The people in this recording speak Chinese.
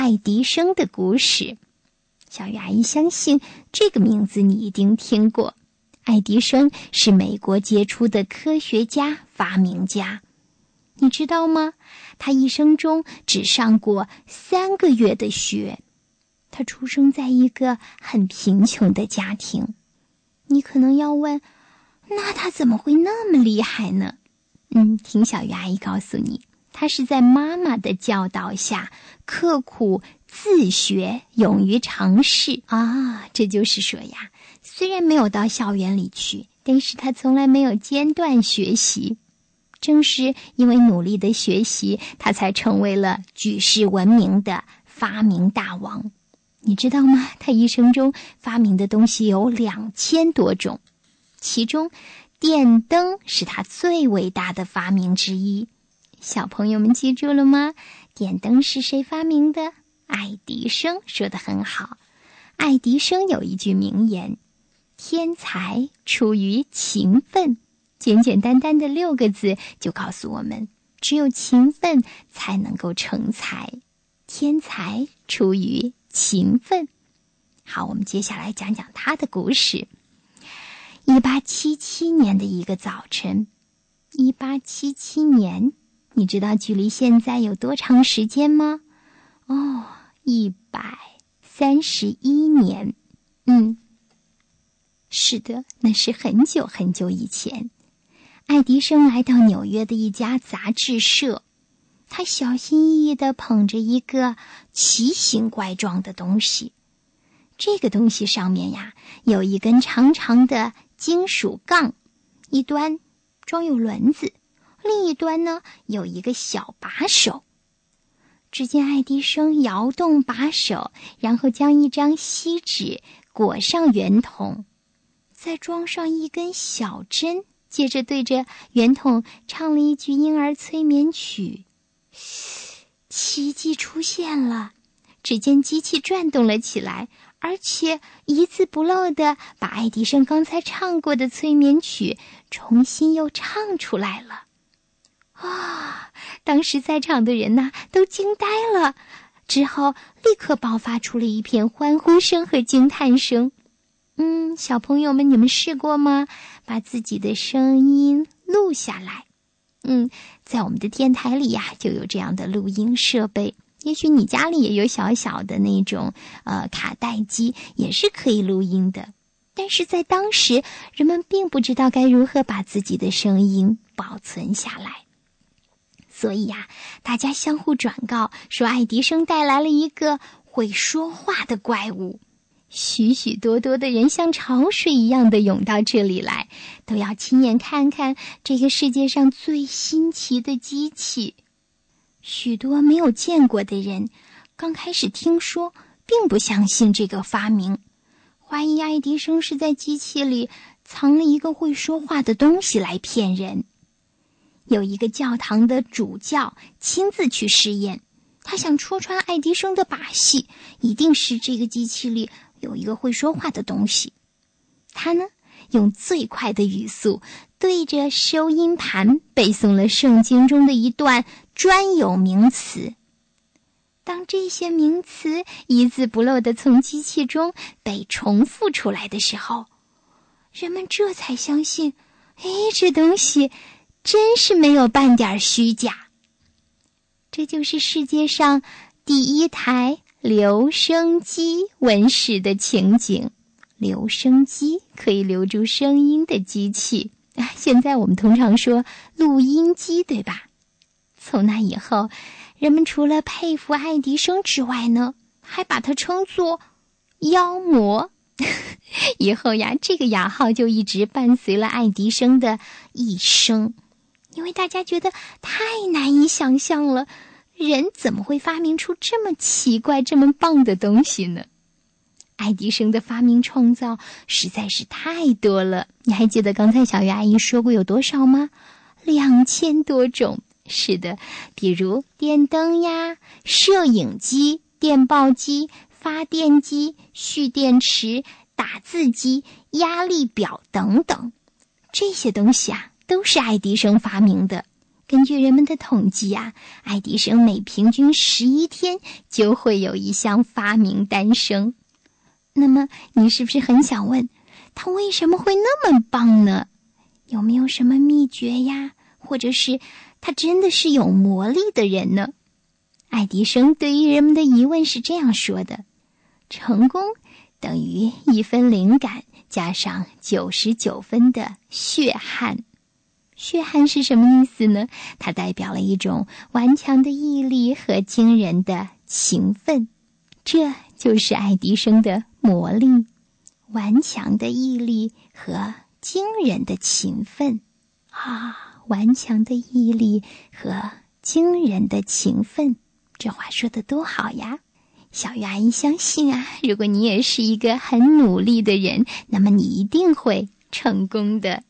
爱迪生的故事。小鱼阿姨相信这个名字你一定听过。爱迪生是美国杰出的科学家、发明家。你知道吗？他一生中只上过3个月的学。他出生在一个很贫穷的家庭。你可能要问，那他怎么会那么厉害呢？听小鱼阿姨告诉你，他是在妈妈的教导下刻苦自学，勇于尝试啊。这就是说呀，虽然没有到校园里去，但是他从来没有间断学习。正是因为努力的学习，他才成为了举世闻名的发明大王。你知道吗？他一生中发明的东西有2000多种，其中电灯是他最伟大的发明之一。小朋友们记住了吗？电灯是谁发明的？爱迪生。说得很好。爱迪生有一句名言，天才出于勤奋。简简单单的6个字就告诉我们，只有勤奋才能够成才。天才出于勤奋。好，我们接下来讲讲他的故事。1877年的一个早晨，1877年，你知道距离现在有多长时间吗？131年。是的，那是很久很久以前。爱迪生来到纽约的一家杂志社，他小心翼翼地捧着一个奇形怪状的东西。这个东西上面呀，有一根长长的金属杠，一端装有轮子，另一端呢有一个小把手。只见爱迪生摇动把手，然后将一张锡纸裹上圆筒，再装上一根小针，接着对着圆筒唱了一句婴儿催眠曲。奇迹出现了，只见机器转动了起来，而且一字不漏地把爱迪生刚才唱过的催眠曲重新又唱出来了。当时在场的人都惊呆了，之后立刻爆发出了一片欢呼声和惊叹声。小朋友们，你们试过吗？把自己的声音录下来。在我们的电台里呀，就有这样的录音设备。也许你家里也有小小的那种卡带机，也是可以录音的。但是在当时，人们并不知道该如何把自己的声音保存下来。所以呀，大家相互转告说爱迪生带来了一个会说话的怪物。许许多多的人像潮水一样的涌到这里来，都要亲眼看看这个世界上最新奇的机器。许多没有见过的人刚开始听说，并不相信这个发明，怀疑爱迪生是在机器里藏了一个会说话的东西来骗人。有一个教堂的主教亲自去试验，他想戳穿爱迪生的把戏，一定是这个机器里有一个会说话的东西。他呢，用最快的语速对着收音盘背诵了圣经中的一段专有名词。当这些名词一字不漏地从机器中被重复出来的时候，人们这才相信，这东西真是没有半点虚假。这就是世界上第一台留声机问世的情景。留声机可以留住声音的机器，现在我们通常说录音机，对吧？从那以后，人们除了佩服爱迪生之外呢，还把他称作妖魔。以后呀，这个雅号就一直伴随了爱迪生的一生，因为大家觉得太难以想象了，人怎么会发明出这么奇怪这么棒的东西呢？爱迪生的发明创造实在是太多了，你还记得刚才小鱼阿姨说过有多少吗？2000多种。是的，比如电灯呀、摄影机、电报机、发电机、蓄电池、打字机、压力表等等，这些东西都是爱迪生发明的。 根据人们的统计啊，爱迪生每平均11天就会有一项发明诞生。那么你是不是很想问，他为什么会那么棒呢？有没有什么秘诀呀？或者是他真的是有魔力的人呢？爱迪生对于人们的疑问是这样说的：成功等于1分灵感加上99分的血汗。血汗是什么意思呢？它代表了一种顽强的毅力和惊人的勤奋。这就是爱迪生的魔力，顽强的毅力和惊人的勤奋啊！顽强的毅力和惊人的勤奋，这话说得多好呀！小鱼阿姨相信啊，如果你也是一个很努力的人，那么你一定会成功的。